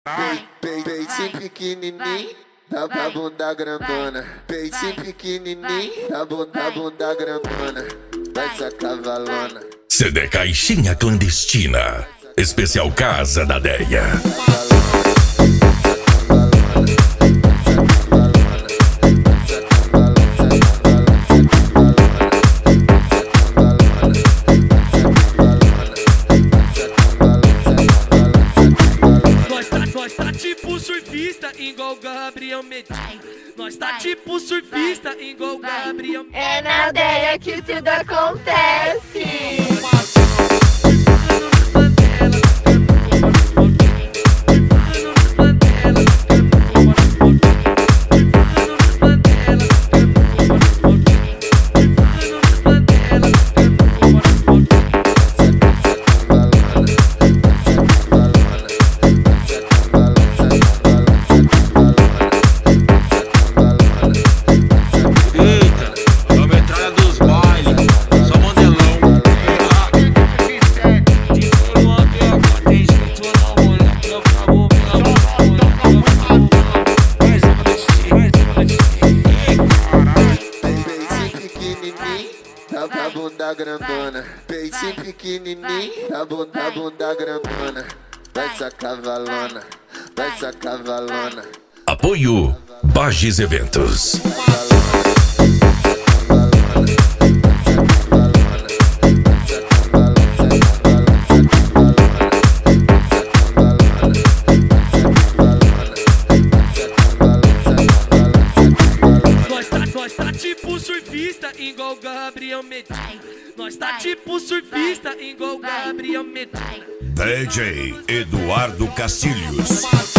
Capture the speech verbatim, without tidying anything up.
Peitinho pequenininho, da da bunda grandona. Peitinho pequenininho, da bunda, bunda grandona. Essa cavalona. C D Caixinha Clandestina, especial Casa da Deia. Nós tá tipo surfista, igual Gabriel Medina. Nós tá tipo surfista, igual Gabriel Medina. É na Deia que tudo acontece. Da da bunda grandona, peitinho pequenininho, da bunda, bunda grandona. Essa cavalona, essa cavalona. Apoio Bages Eventos. Nós tá tipo surfista, igual Gabriel Medina. Nós tá tipo surfista, igual Gabriel Medina. D J Eduardo Castilhos.